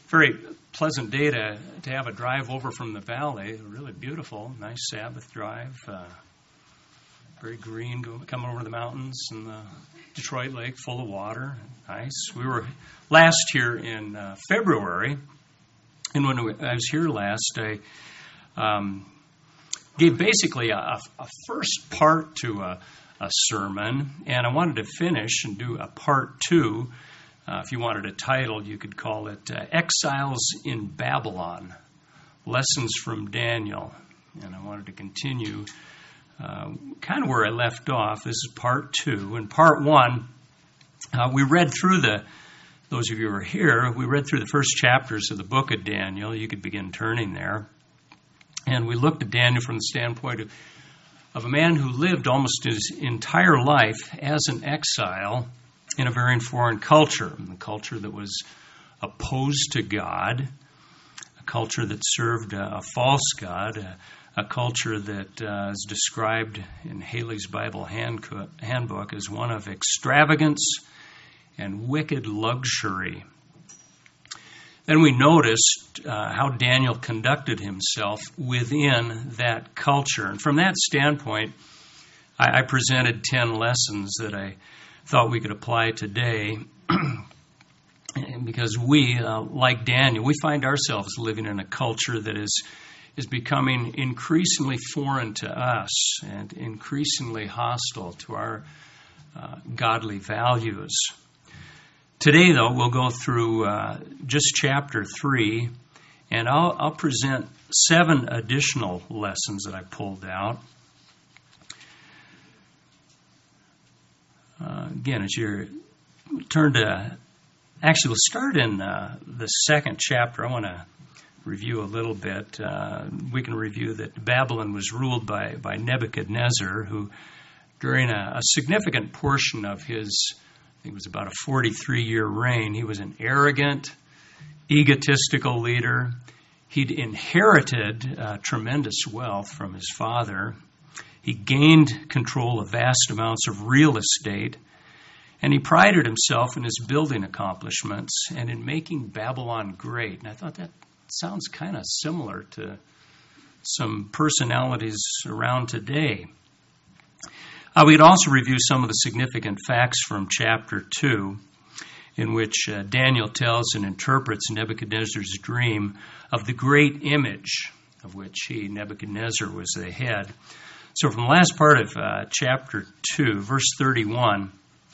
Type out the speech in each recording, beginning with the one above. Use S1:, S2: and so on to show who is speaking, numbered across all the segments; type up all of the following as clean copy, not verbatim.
S1: very pleasant day to have a drive over from the valley. Really beautiful, nice Sabbath drive. Very green, coming over the mountains and the Detroit Lake full of water. Nice. We were last here in February, and when I was here last, I gave basically a first part to a sermon, and I wanted to finish and do a part two. If you wanted a title, you could call it Exiles in Babylon, Lessons from Daniel. And I wanted to continue kind of where I left off. This is part two. In part one, we read through those of you who are here, we read through the first chapters of the book of Daniel. You could begin turning there. And we looked at Daniel from the standpoint of a man who lived almost his entire life as an exile in a very foreign culture, a culture that was opposed to God, a culture that served a false God, a culture that is described in Haley's Bible handbook as one of extravagance and wicked luxury. Then we noticed how Daniel conducted himself within that culture. And from that standpoint, I presented 10 lessons that I thought we could apply today, because we, like Daniel, we find ourselves living in a culture that is becoming increasingly foreign to us and increasingly hostile to our godly values. Today, though, we'll go through just chapter 3, and I'll present 7 additional lessons that I pulled out. Again, as you turn to, actually, we'll start in the second chapter. I want to review a little bit. We can review that Babylon was ruled by Nebuchadnezzar, who during a significant portion of his, I think it was about a 43-year reign, he was an arrogant, egotistical leader. He'd inherited tremendous wealth from his father. He gained control of vast amounts of real estate, and he prided himself in his building accomplishments and in making Babylon great. And I thought that sounds kind of similar to some personalities around today. We could also review some of the significant facts from chapter 2, in which Daniel tells and interprets Nebuchadnezzar's dream of the great image of which Nebuchadnezzar, was the head. So from the last part of chapter 2, verse 31,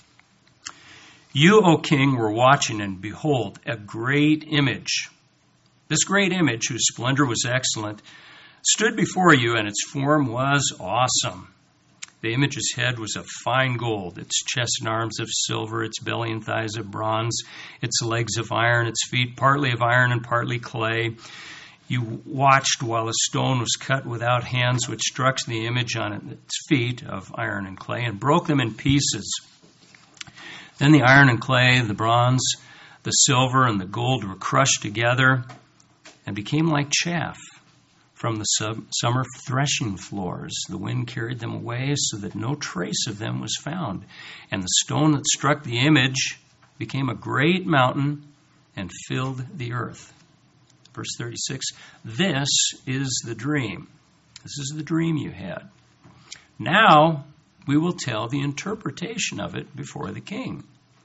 S1: "You, O king, were watching, and behold, a great image. This great image, whose splendor was excellent, stood before you, and its form was awesome. The image's head was of fine gold, its chest and arms of silver, its belly and thighs of bronze, its legs of iron, its feet partly of iron and partly clay. You watched while a stone was cut without hands, which struck the image on its feet of iron and clay and broke them in pieces. Then the iron and clay, the bronze, the silver, and the gold were crushed together and became like chaff from the summer threshing floors. The wind carried them away so that no trace of them was found. And the stone that struck the image became a great mountain and filled the earth." Verse 36, "This is the dream." This is the dream you had. "Now we will tell the interpretation of it before the king.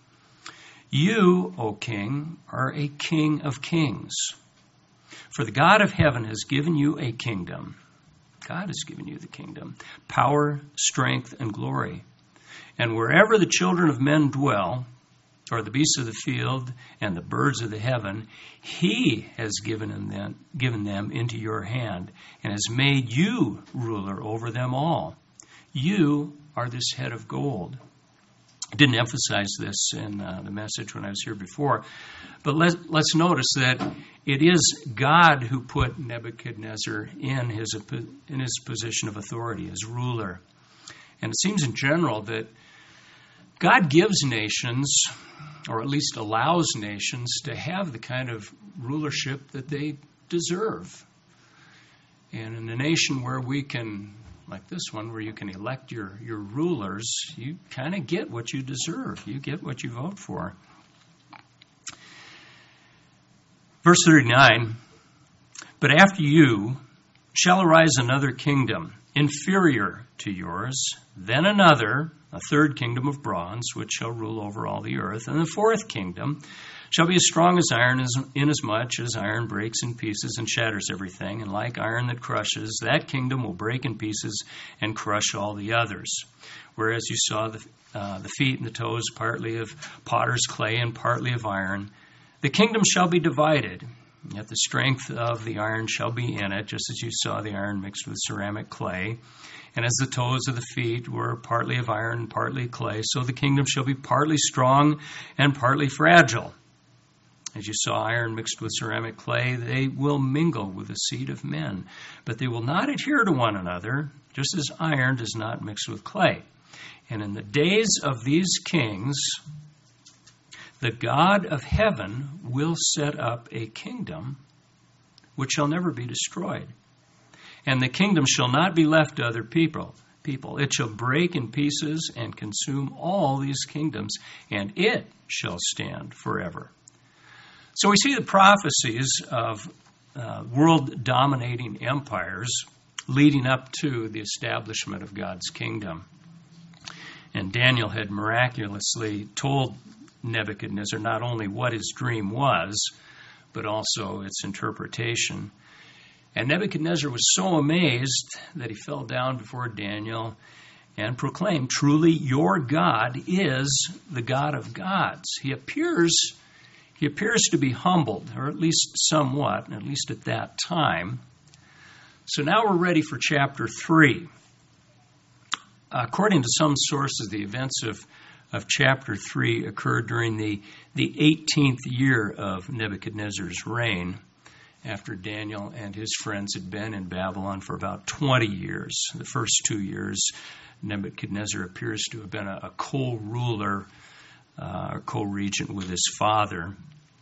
S1: You, O king, are a king of kings. For the God of heaven has given you a kingdom." God has given you the kingdom, "power, strength, and glory. And wherever the children of men dwell, or the beasts of the field and the birds of the heaven, he has given them into your hand and has made you ruler over them all. You are this head of gold." I didn't emphasize this in the message when I was here before, but let's notice that it is God who put Nebuchadnezzar in his position of authority as ruler. And it seems in general that God gives nations, or at least allows nations, to have the kind of rulership that they deserve. And in a nation where we can, like this one, where you can elect your rulers, you kind of get what you deserve. You get what you vote for. Verse 39, but after you shall arise another kingdom, inferior to yours, then another, a third kingdom of bronze, which shall rule over all the earth, and the fourth kingdom shall be as strong as iron, inasmuch as iron breaks in pieces and shatters everything, and like iron that crushes, that kingdom will break in pieces and crush all the others. Whereas you saw the feet and the toes partly of potter's clay and partly of iron, the kingdom shall be divided, yet the strength of the iron shall be in it, just as you saw the iron mixed with ceramic clay. And as the toes of the feet were partly of iron and partly clay, so the kingdom shall be partly strong and partly fragile. As you saw iron mixed with ceramic clay, they will mingle with the seed of men, but they will not adhere to one another, just as iron does not mix with clay. And in the days of these kings, the God of heaven will set up a kingdom which shall never be destroyed. And the kingdom shall not be left to other people. It shall break in pieces and consume all these kingdoms, and it shall stand forever. So we see the prophecies of world-dominating empires leading up to the establishment of God's kingdom. And Daniel had miraculously told Nebuchadnezzar not only what his dream was, but also its interpretation. And Nebuchadnezzar was so amazed that he fell down before Daniel and proclaimed, "Truly your God is the God of gods." He appears to be humbled, or at least somewhat, at least at that time. So now we're ready for chapter 3. According to some sources, the events of chapter 3 occurred during the 18th year of Nebuchadnezzar's reign, after Daniel and his friends had been in Babylon for about 20 years. The first 2 years, Nebuchadnezzar appears to have been a co-ruler, co-regent with his father.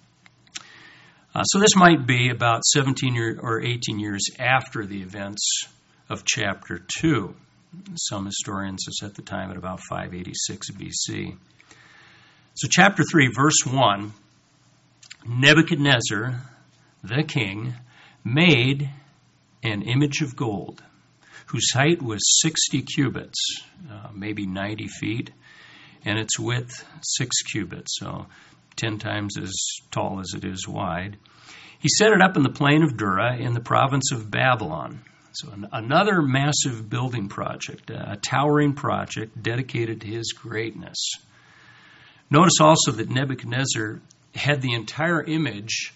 S1: So this might be about 17 or 18 years after the events of chapter 2. Some historians have set the time at about 586 BC. So chapter 3, verse 1, Nebuchadnezzar, the king, made an image of gold, whose height was 60 cubits, maybe 90 feet, and its width 6 cubits, so 10 times as tall as it is wide. He set it up in the plain of Dura in the province of Babylon. So another massive building project, a towering project dedicated to his greatness. Notice also that Nebuchadnezzar had the entire image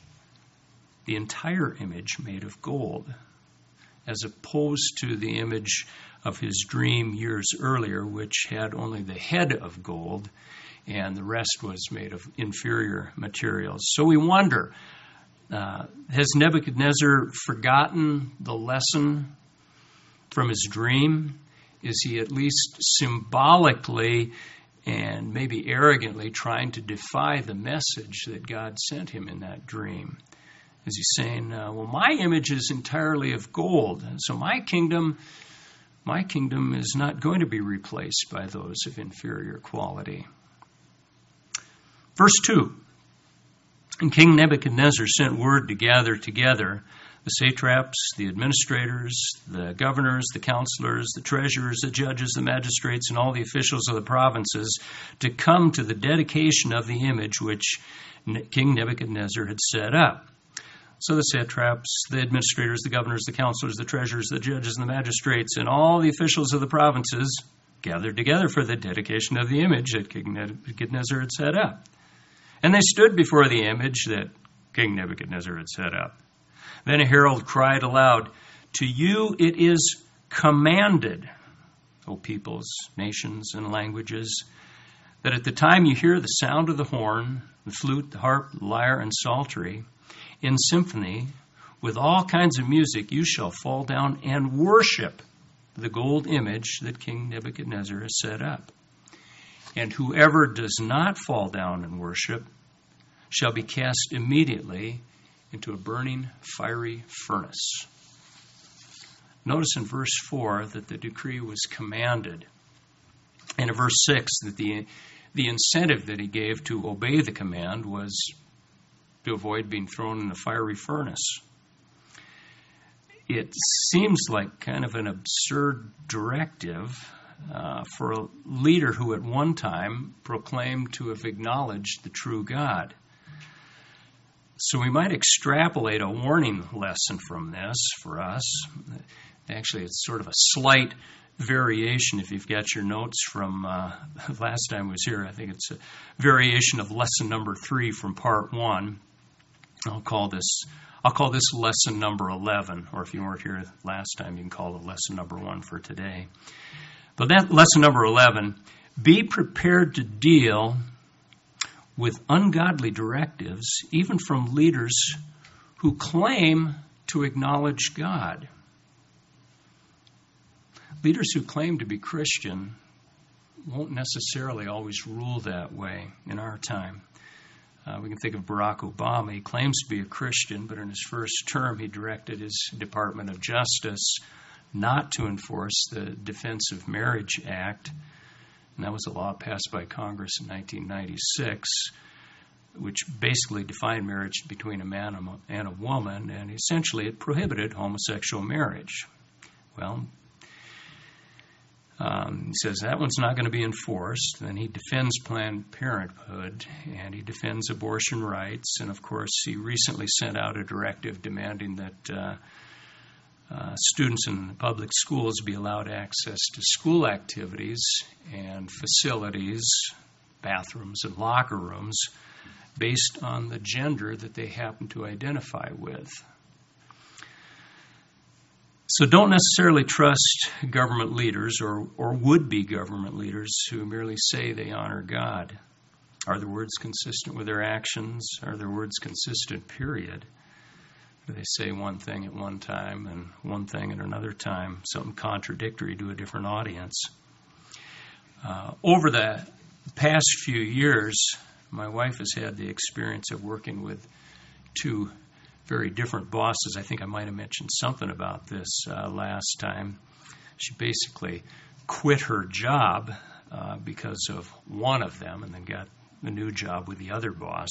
S1: made of gold, as opposed to the image of his dream years earlier, which had only the head of gold, and the rest was made of inferior materials. So we wonder, has Nebuchadnezzar forgotten the lesson from his dream? Is he at least symbolically and maybe arrogantly trying to defy the message that God sent him in that dream? Is he saying, well, my image is entirely of gold, so my kingdom is not going to be replaced by those of inferior quality? Verse 2, and King Nebuchadnezzar sent word to gather together the satraps, the administrators, the governors, the counselors, the treasurers, the judges, the magistrates, and all the officials of the provinces to come to the dedication of the image which King Nebuchadnezzar had set up. So the satraps, the administrators, the governors, the counselors, the treasurers, the judges, and the magistrates, and all the officials of the provinces gathered together for the dedication of the image that King Nebuchadnezzar had set up. And they stood before the image that King Nebuchadnezzar had set up. Then a herald cried aloud, "To you it is commanded, O peoples, nations, and languages, that at the time you hear the sound of the horn, the flute, the harp, the lyre, and psaltery, in symphony, with all kinds of music, you shall fall down and worship the gold image that King Nebuchadnezzar has set up. And whoever does not fall down and worship shall be cast immediately into a burning fiery furnace." Notice in verse 4 that the decree was commanded. And in verse 6 that the incentive that he gave to obey the command was to avoid being thrown in the fiery furnace. It seems like kind of an absurd directive for a leader who at one time proclaimed to have acknowledged the true God. So we might extrapolate a warning lesson from this for us. Actually, it's sort of a slight variation. If you've got your notes from last time I was here, I think it's a variation of lesson number 3 from part 1. I'll call this lesson number 11, or if you weren't here last time, you can call it lesson number 1 for today. But that lesson number 11, be prepared to deal with ungodly directives, even from leaders who claim to acknowledge God. Leaders who claim to be Christian won't necessarily always rule that way in our time. We can think of Barack Obama. He claims to be a Christian, but in his first term, he directed his Department of Justice not to enforce the Defense of Marriage Act. And that was a law passed by Congress in 1996, which basically defined marriage between a man and a woman, and essentially it prohibited homosexual marriage. Well, he says that one's not going to be enforced. Then he defends Planned Parenthood, and he defends abortion rights. And, of course, he recently sent out a directive demanding that students in public schools be allowed access to school activities and facilities, bathrooms and locker rooms, based on the gender that they happen to identify with. So don't necessarily trust government leaders or would-be government leaders who merely say they honor God. Are their words consistent with their actions? Are their words consistent, period? Do they say one thing at one time and one thing at another time, something contradictory to a different audience? Over the past few years, my wife has had the experience of working with 2 very different bosses. I think I might have mentioned something about this last time. She basically quit her job because of one of them and then got a new job with the other boss.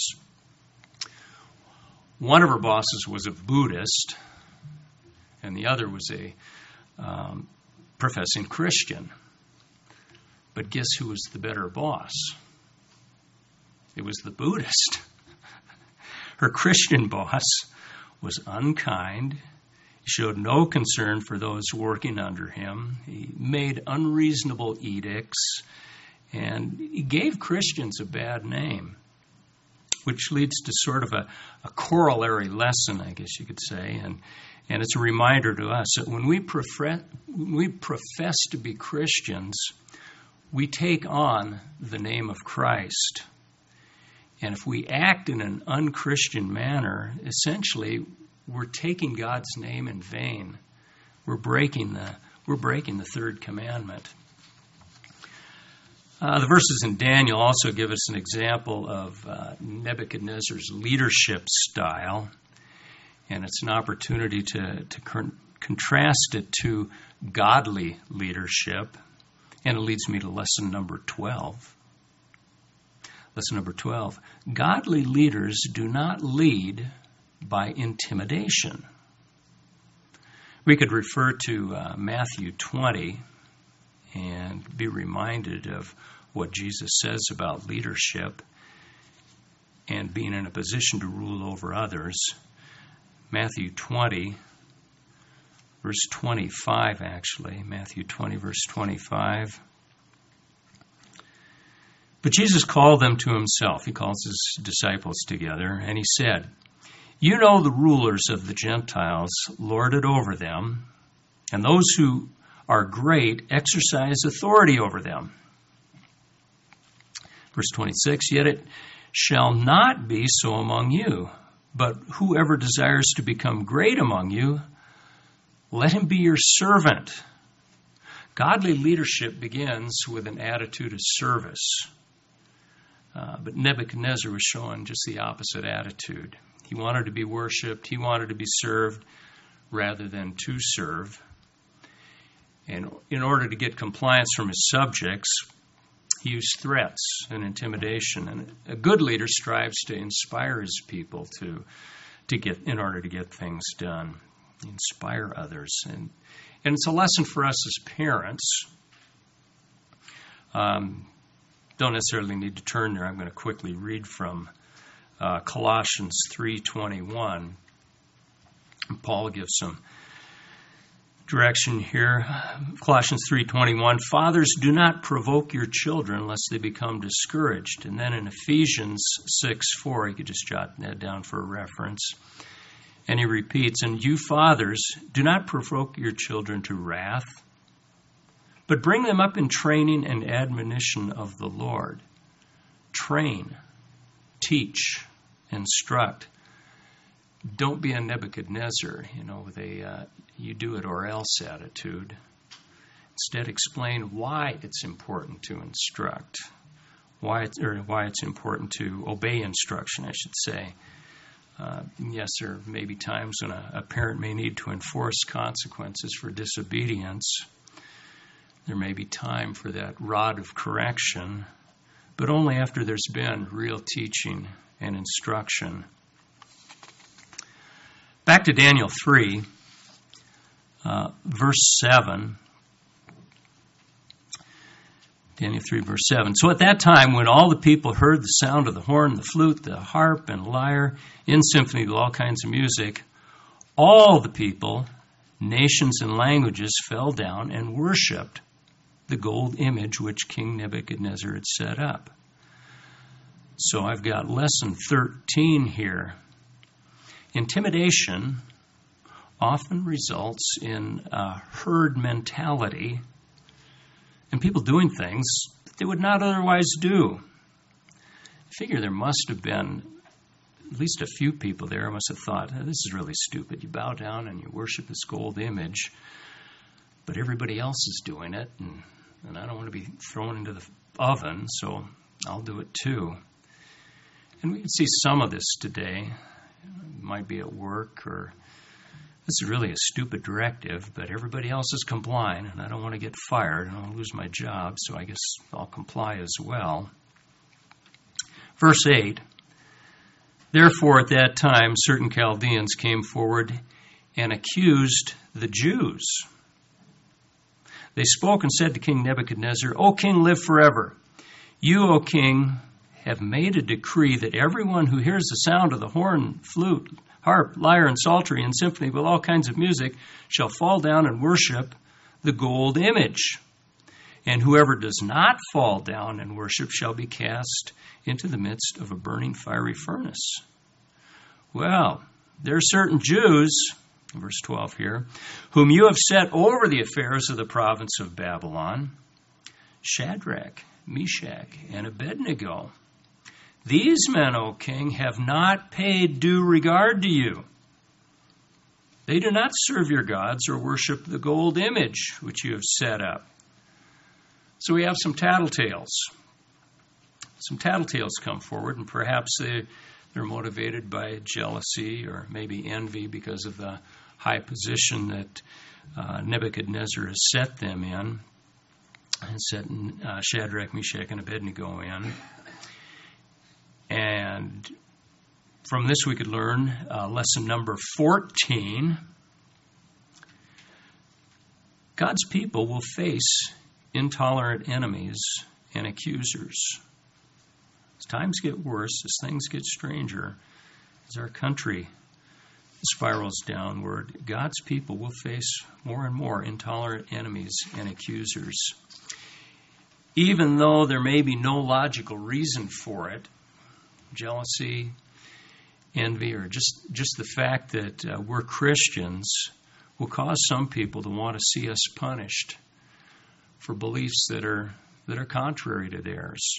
S1: One of her bosses was a Buddhist, and the other was a professing Christian. But guess who was the better boss? It was the Buddhist. Her Christian boss was unkind. He showed no concern for those working under him. He made unreasonable edicts, and he gave Christians a bad name, which leads to sort of a corollary lesson, I guess you could say, and it's a reminder to us that when we profess to be Christians, we take on the name of Christ. And if we act in an unchristian manner, essentially we're taking God's name in vain. We're breaking the third commandment. The verses in Daniel also give us an example of Nebuchadnezzar's leadership style, and it's an opportunity to contrast it to godly leadership, and it leads me to lesson number 12. Lesson number 12. Godly leaders do not lead by intimidation. We could refer to Matthew 20 and be reminded of what Jesus says about leadership and being in a position to rule over others. Matthew 20, verse 25, actually. Matthew 20, verse 25. But Jesus called them to himself. He calls his disciples together, and he said, "You know the rulers of the Gentiles lord it over them, and those who are great exercise authority over them." Verse 26, "Yet it shall not be so among you, but whoever desires to become great among you, let him be your servant." Godly leadership begins with an attitude of service. But Nebuchadnezzar was showing just the opposite attitude. He wanted to be worshipped. He wanted to be served rather than to serve. And in order to get compliance from his subjects, He used threats and intimidation. And a good leader strives to inspire his people in order to get things done, inspire others. And it's a lesson for us as parents. Don't necessarily need to turn there. I'm going to quickly read from Colossians 3:21. Paul gives some direction here. Colossians 3:21, fathers, do not provoke your children lest they become discouraged. And then in Ephesians 6:4, you could just jot that down for a reference. And he repeats, and you fathers, do not provoke your children to wrath, but bring them up in training and admonition of the Lord. Train, teach, instruct. Don't be a Nebuchadnezzar, with a you do it or else attitude. Instead, explain why it's important to instruct, why it's important to obey instruction, I should say. Yes, there may be times when a parent may need to enforce consequences for disobedience. There may be time for that rod of correction, but only after there's been real teaching and instruction. Back to Daniel 3, verse 7. Daniel 3, verse 7. So at that time, when all the people heard the sound of the horn, the flute, the harp, and lyre, in symphony with all kinds of music, all the people, nations and languages, fell down and worshipped the gold image which King Nebuchadnezzar had set up. So I've got lesson 13 here. Intimidation often results in a herd mentality and people doing things that they would not otherwise do. I figure there must have been at least a few people there who must have thought, this is really stupid. You bow down and you worship this gold image, but everybody else is doing it, and I don't want to be thrown into the oven, so I'll do it too. And we can see some of this today. It might be at work, or this is really a stupid directive, but everybody else is complying, and I don't want to get fired, and I'll lose my job, so I guess I'll comply as well. Verse 8, therefore at that time certain Chaldeans came forward and accused the Jews. They spoke and said to King Nebuchadnezzar, O king, live forever. You, O king, have made a decree that everyone who hears the sound of the horn, flute, harp, lyre, and psaltery, and symphony with all kinds of music shall fall down and worship the gold image. And whoever does not fall down and worship shall be cast into the midst of a burning fiery furnace. Well, there are certain Jews, verse 12 here, whom you have set over the affairs of the province of Babylon, Shadrach, Meshach, and Abednego. These men, O king, have not paid due regard to you. They do not serve your gods or worship the gold image which you have set up. So we have some tattletales. Some tattletales come forward, and perhaps they're motivated by jealousy or maybe envy because of the high position that Nebuchadnezzar has set them in, and set Shadrach, Meshach, and Abednego in. And from this we could learn lesson number 14. God's people will face intolerant enemies and accusers. As times get worse, as things get stranger, as our country spirals downward, God's people will face more and more intolerant enemies and accusers. Even though there may be no logical reason for it, jealousy, envy, or just the fact that we're Christians will cause some people to want to see us punished for beliefs that are contrary to theirs.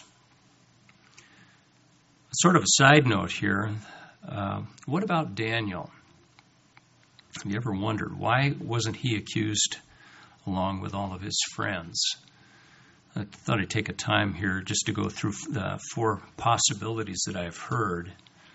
S1: Sort of a side note here, what about Daniel? Have you ever wondered why wasn't he accused along with all of his friends? I thought I'd take a time here just to go through the 4 possibilities that I've heard.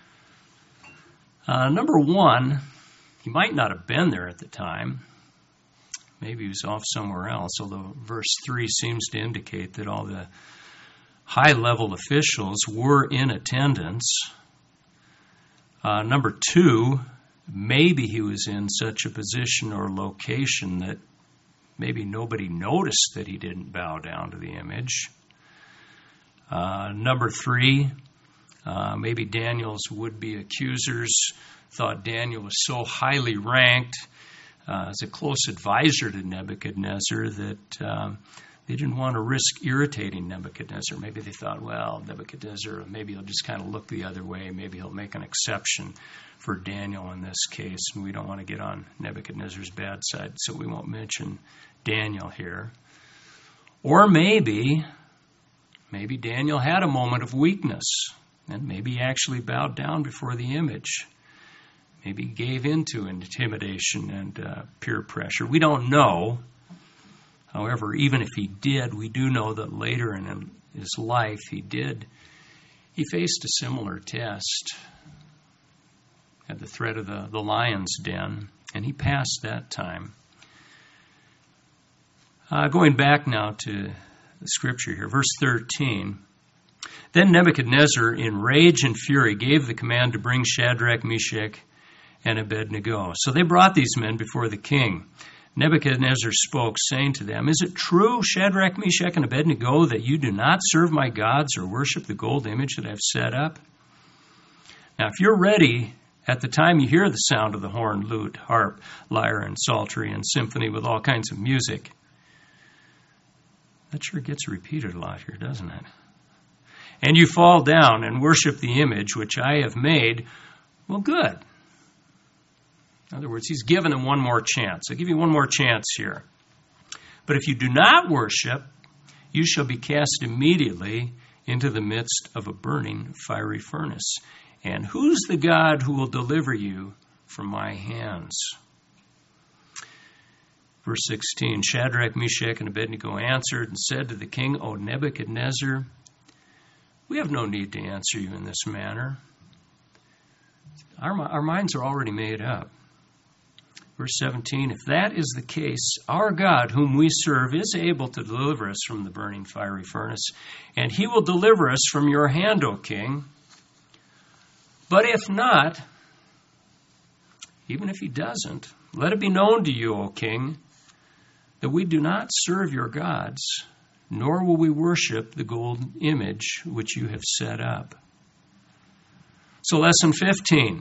S1: Number 1, he might not have been there at the time. Maybe he was off somewhere else, although verse 3 seems to indicate that all the high-level officials were in attendance. Number two, maybe he was in such a position or location that maybe nobody noticed that he didn't bow down to the image. Number three, maybe Daniel's would-be accusers thought Daniel was so highly ranked as a close advisor to Nebuchadnezzar that they didn't want to risk irritating Nebuchadnezzar. Maybe they thought, well, Nebuchadnezzar, maybe he'll just kind of look the other way. Maybe he'll make an exception for Daniel in this case, and we don't want to get on Nebuchadnezzar's bad side, so we won't mention Daniel here. Or maybe Daniel had a moment of weakness, and maybe he actually bowed down before the image. Maybe he gave in to intimidation and peer pressure. We don't know. However, even if he did, we do know that later in his life he faced a similar test at the threat of the lion's den, and he passed that time. Going back now to the scripture here, verse 13. Then Nebuchadnezzar, in rage and fury, gave the command to bring Shadrach, Meshach, and Abednego. So they brought these men before the king. Nebuchadnezzar spoke, saying to them, "Is it true, Shadrach, Meshach, and Abednego, that you do not serve my gods or worship the gold image that I've set up? Now, if you're ready at the time you hear the sound of the horn, lute, harp, lyre, and psaltery, and symphony with all kinds of music." That sure gets repeated a lot here, doesn't it? "And you fall down and worship the image which I have made, well, good." In other words, he's given them one more chance. I'll give you one more chance here. "But if you do not worship, you shall be cast immediately into the midst of a burning fiery furnace. And who's the God who will deliver you from my hands?" Verse 16, Shadrach, Meshach, and Abednego answered and said to the king, "O Nebuchadnezzar, we have no need to answer you in this manner. Our minds are already made up." Verse 17, "If that is the case, our God, whom we serve, is able to deliver us from the burning fiery furnace, and he will deliver us from your hand, O king. But if not, even if he doesn't, let it be known to you, O king, that we do not serve your gods, nor will we worship the gold image which you have set up." So lesson 15.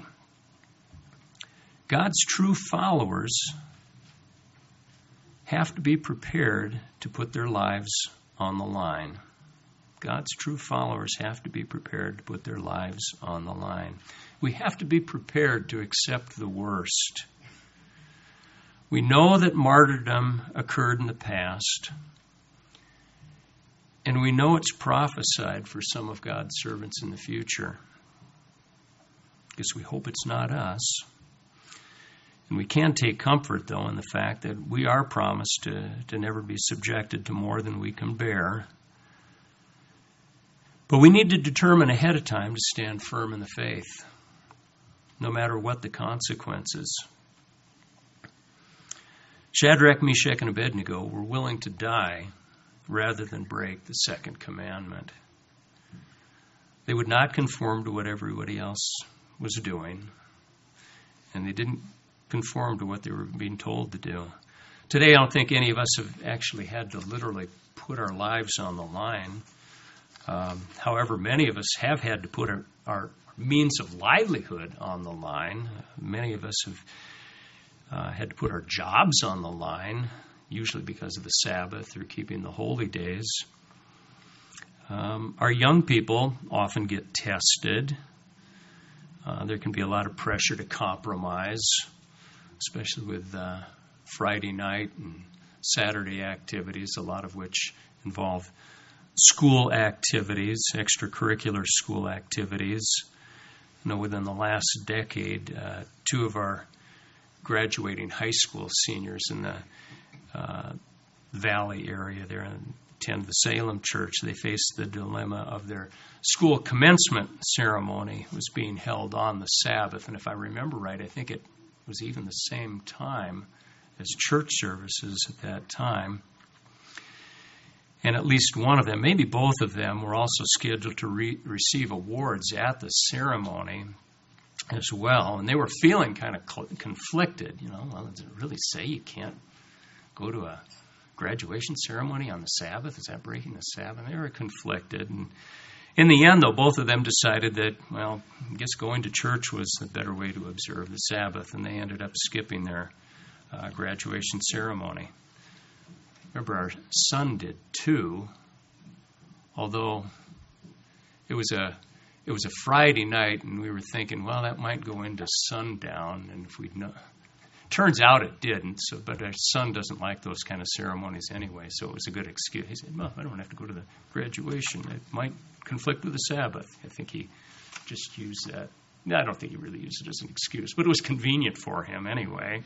S1: God's true followers have to be prepared to put their lives on the line. God's true followers have to be prepared to put their lives on the line. We have to be prepared to accept the worst. We know that martyrdom occurred in the past, and we know it's prophesied for some of God's servants in the future. I guess we hope it's not us. And we can take comfort, though, in the fact that we are promised to never be subjected to more than we can bear. But we need to determine ahead of time to stand firm in the faith, no matter what the consequences. Shadrach, Meshach, and Abednego were willing to die rather than break the second commandment. They would not conform to what everybody else was doing, and they didn't conform to what they were being told to do. Today, I don't think any of us have actually had to literally put our lives on the line. However, many of us have had to put our means of livelihood on the line. Many of us have had to put our jobs on the line, usually because of the Sabbath or keeping the holy days. Our young people often get tested. There can be a lot of pressure to compromise, especially with Friday night and Saturday activities, a lot of which involve school activities, extracurricular school activities. You know, within the last decade, two of our graduating high school seniors in the Valley area there attend the Salem Church. They faced the dilemma of their school commencement ceremony was being held on the Sabbath. And if I remember right, I think it was even the same time as church services at that time. And at least one of them, maybe both of them, were also scheduled to receive awards at the ceremony as well. And they were feeling kind of conflicted. Well, does it really say you can't go to a graduation ceremony on the Sabbath? Is that breaking the Sabbath? They were conflicted. And in the end, though, both of them decided that, well, I guess going to church was the better way to observe the Sabbath. And they ended up skipping their graduation ceremony. Remember, our son did too, although it was a Friday night, and we were thinking, well, that might go into sundown, and if we'd know. Turns out it didn't. But our son doesn't like those kind of ceremonies anyway, so it was a good excuse. He said, "Well, I don't have to go to the graduation. It might conflict with the Sabbath." I think he just used that. I don't think he really used it as an excuse, but it was convenient for him anyway.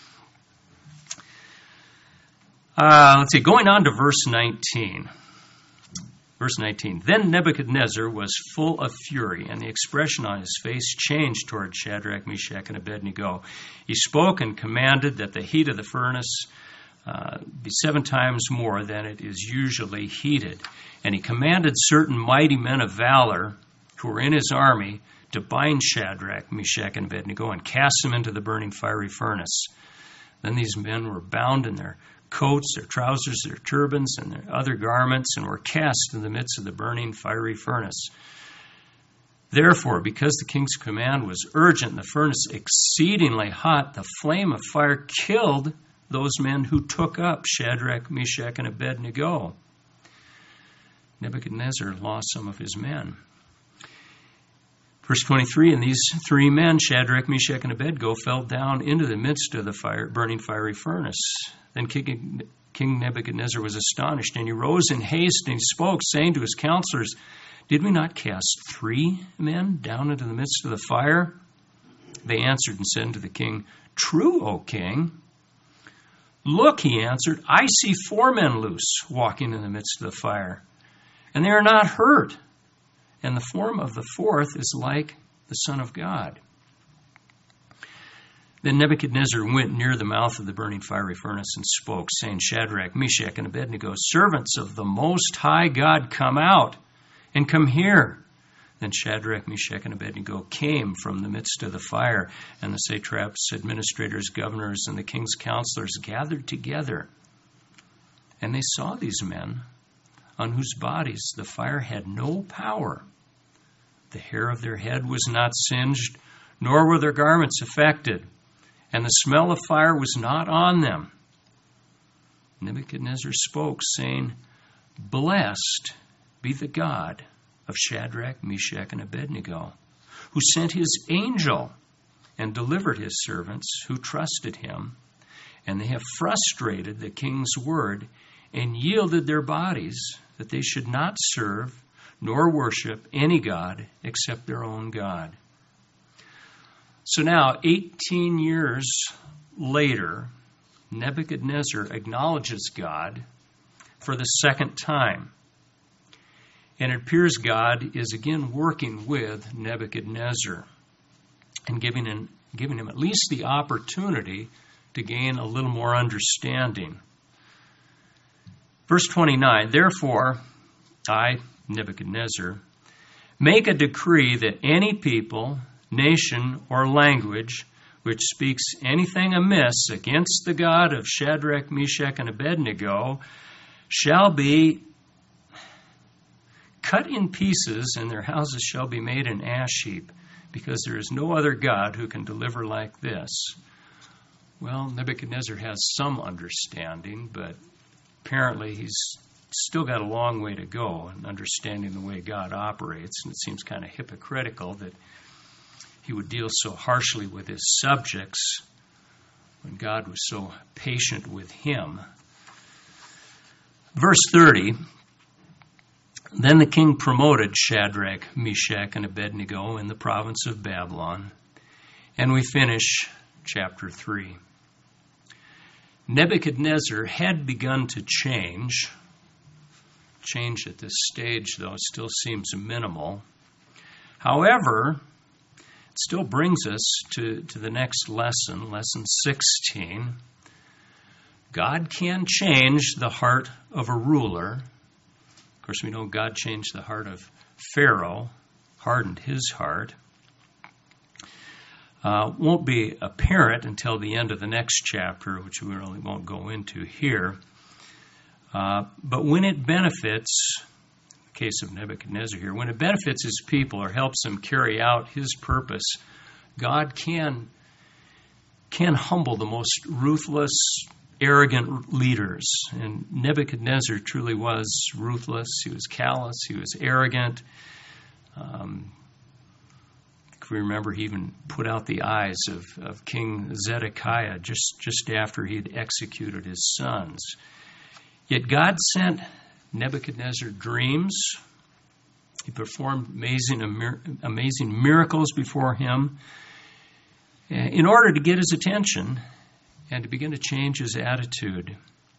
S1: Let's see, going on to verse 19. Verse 19, then Nebuchadnezzar was full of fury, and the expression on his face changed toward Shadrach, Meshach, and Abednego. He spoke and commanded that the heat of the furnace be 7 times more than it is usually heated. And he commanded certain mighty men of valor who were in his army to bind Shadrach, Meshach, and Abednego and cast them into the burning fiery furnace. Then these men were bound in their coats, their trousers, their turbans, and their other garments, and were cast in the midst of the burning fiery furnace. Therefore, because the king's command was urgent and the furnace exceedingly hot, the flame of fire killed those men who took up Shadrach, Meshach, and Abednego. Nebuchadnezzar lost some of his men. Verse 23, and these 3 men, Shadrach, Meshach, and Abednego, fell down into the midst of the burning fiery furnace. Then King Nebuchadnezzar was astonished, and he rose in haste, and he spoke, saying to his counselors, did we not cast 3 men down into the midst of the fire? They answered and said to the king, true, O king. Look, he answered, I see 4 men loose, walking in the midst of the fire, and they are not hurt. And the form of the 4th is like the Son of God. Then Nebuchadnezzar went near the mouth of the burning fiery furnace and spoke, saying, Shadrach, Meshach, and Abednego, servants of the Most High God, come out and come here. Then Shadrach, Meshach, and Abednego came from the midst of the fire, and the satraps, administrators, governors, and the king's counselors gathered together. And they saw these men, on whose bodies the fire had no power. The hair of their head was not singed, nor were their garments affected, and the smell of fire was not on them. Nebuchadnezzar spoke, saying, blessed be the God of Shadrach, Meshach, and Abednego, who sent his angel and delivered his servants who trusted him, and they have frustrated the king's word and yielded their bodies that they should not serve nor worship any god except their own God. So now, 18 years later, Nebuchadnezzar acknowledges God for the second time. And it appears God is again working with Nebuchadnezzar and giving him at least the opportunity to gain a little more understanding. Verse 29, therefore, I, Nebuchadnezzar, make a decree that any people, nation, or language which speaks anything amiss against the God of Shadrach, Meshach, and Abednego shall be cut in pieces, and their houses shall be made an ash heap, because there is no other God who can deliver like this. Well, Nebuchadnezzar has some understanding, but apparently he's still got a long way to go in understanding the way God operates, and it seems kind of hypocritical that he would deal so harshly with his subjects when God was so patient with him. Verse 30, then the king promoted Shadrach, Meshach, and Abednego in the province of Babylon. And we finish chapter 3. Nebuchadnezzar had begun to change. Change at this stage, though, still seems minimal. However, it still brings us to the next lesson, lesson 16. God can change the heart of a ruler, course, we know God changed the heart of Pharaoh, hardened his heart. Won't be apparent until the end of the next chapter, which we really won't go into here. But when it benefits, in the case of Nebuchadnezzar here, when it benefits his people or helps them carry out his purpose, God can humble the most ruthless, arrogant leaders. And Nebuchadnezzar truly was ruthless. He was callous. He was arrogant. If we remember, he even put out the eyes of King Zedekiah just after he had executed his sons. Yet God sent Nebuchadnezzar dreams. He performed amazing miracles before him in order to get his attention and to begin to change his attitude.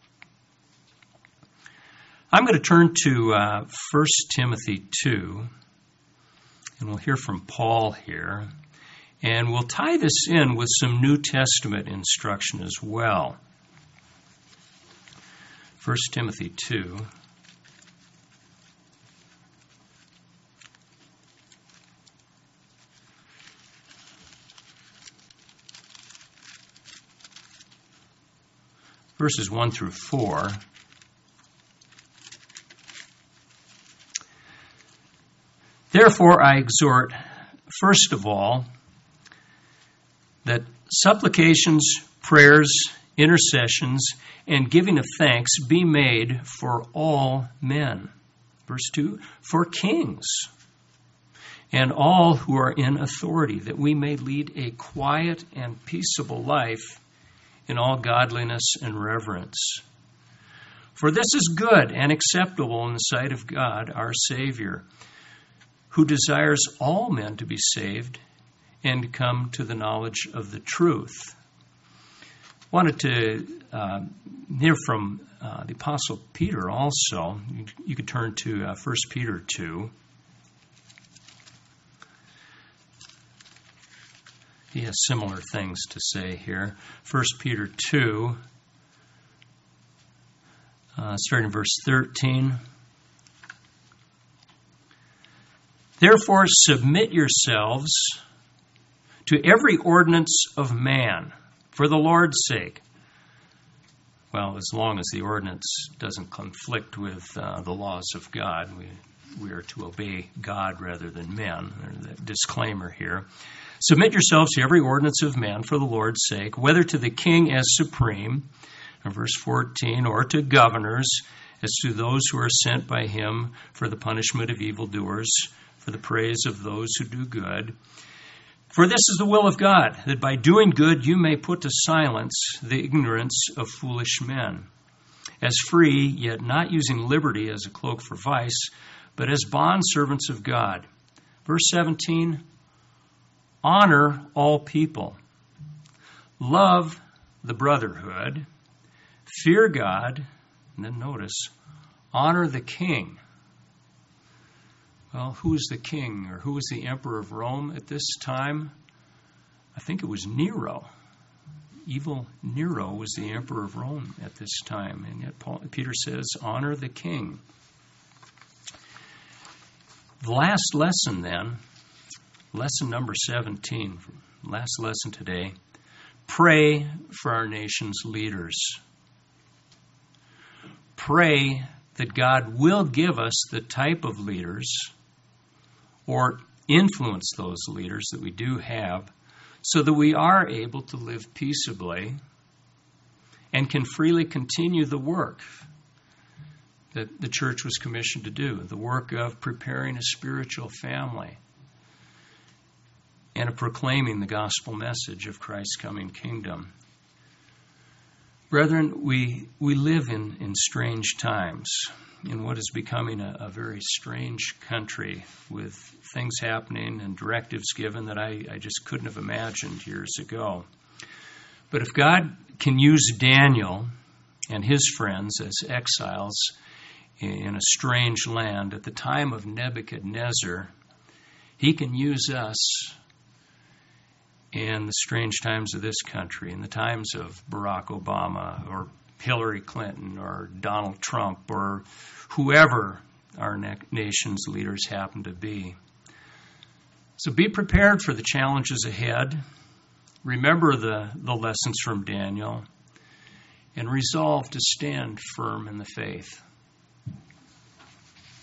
S1: I'm going to turn to 1 Timothy 2, and we'll hear from Paul here. And we'll tie this in with some New Testament instruction as well. 1 Timothy 2. Verses 1 through 4. Therefore I exhort, first of all, that supplications, prayers, intercessions, and giving of thanks be made for all men. Verse 2, for kings and all who are in authority, that we may lead a quiet and peaceable life in all godliness and reverence. For this is good and acceptable in the sight of God, our Savior, who desires all men to be saved and come to the knowledge of the truth. Wanted to hear from the Apostle Peter also. You could turn to 1 Peter 2. He has similar things to say here. 1 Peter 2, starting in verse 13. Therefore, submit yourselves to every ordinance of man for the Lord's sake. Well, as long as the ordinance doesn't conflict with the laws of God, we are to obey God rather than men. There's that disclaimer here. Submit yourselves to every ordinance of man for the Lord's sake, whether to the king as supreme, in verse 14, or to governors, as to those who are sent by him for the punishment of evildoers, for the praise of those who do good. For this is the will of God, that by doing good you may put to silence the ignorance of foolish men. As free, yet not using liberty as a cloak for vice, but as bondservants of God. Verse 17, honor all people. Love the brotherhood. Fear God. And then notice, honor the king. Well, who is the king, or who was the emperor of Rome at this time? I think it was Nero. Evil Nero was the emperor of Rome at this time. And yet Peter says, honor the king. The last lesson then, lesson number 17, last lesson today, pray for our nation's leaders. Pray that God will give us the type of leaders or influence those leaders that we do have so that we are able to live peaceably and can freely continue the work that the church was commissioned to do, the work of preparing a spiritual family and of proclaiming the gospel message of Christ's coming kingdom. Brethren, we live in strange times, in what is becoming a very strange country, with things happening and directives given that I just couldn't have imagined years ago. But if God can use Daniel and his friends as exiles in a strange land at the time of Nebuchadnezzar, he can use us in the strange times of this country, in the times of Barack Obama or Hillary Clinton or Donald Trump or whoever our nation's leaders happen to be. So be prepared for the challenges ahead. Remember the lessons from Daniel, and resolve to stand firm in the faith.